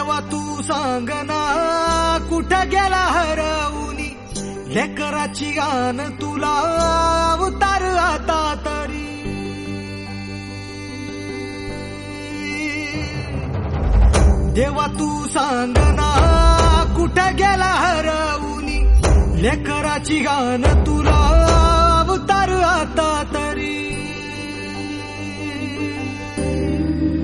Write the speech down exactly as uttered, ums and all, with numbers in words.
देवा तू सांग ना कुठं गेला हरवूनी, लेकराची गान तुला अवतार आता तरी. देवा तू सांग ना कुठं गेला हरवूनी, लेकराची गान तुला अवतार आता तरी.